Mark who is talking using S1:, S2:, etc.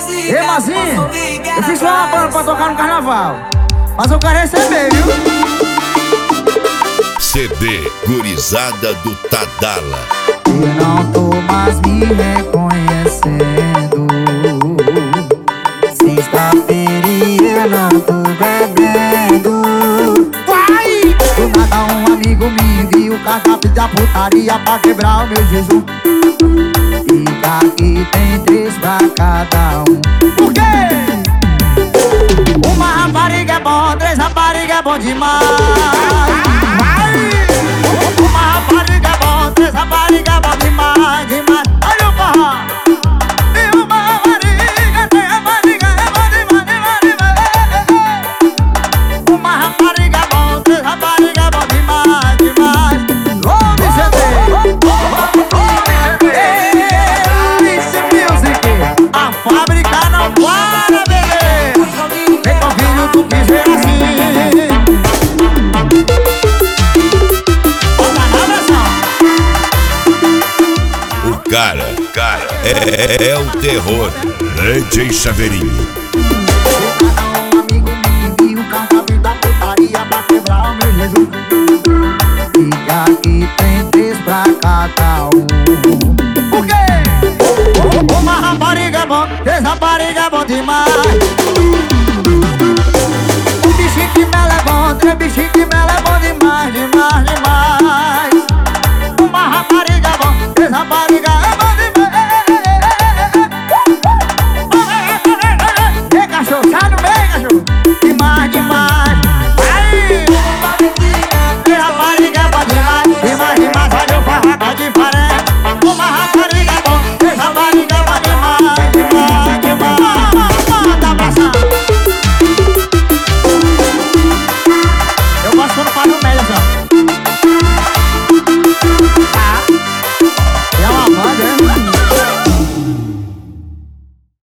S1: Ei, Mazinho, eu fiz uma banda pra tocar no carnaval, mas eu quero receber, viu?
S2: CD Gurizada do Tadala.
S1: Eu não tô mais me reconhecendo. Sexta-feira e eu não tô bebendo. Vai! Do nada um amigo me envia o cardápio da putaria pra quebrar o meu jejum. E daqui tem 3 pra cada um. Por quê? Uma rapariga é bom, 3 rapariga é bom demais. Uma rapariga é bom, 3 rapariga é bom demais, demais. Olha o forró. E uma rapariga, 3 rapariga é bom demais, demais, demais. Uma rapariga é bom, 3 rapariga é bom demais, demais. Homem CD, Esse Music, a fábrica não para, bebê. Vem com o filho do que ser assim.
S2: Cara, é o terror. DJ Chaveirinho.
S1: Um amigo me envia o cardápio da putaria pra quebrar o meu jejum. E aqui tem 3 pra cada um. Por quê? Uma rapariga é bom, 3 rapariga é bom demais.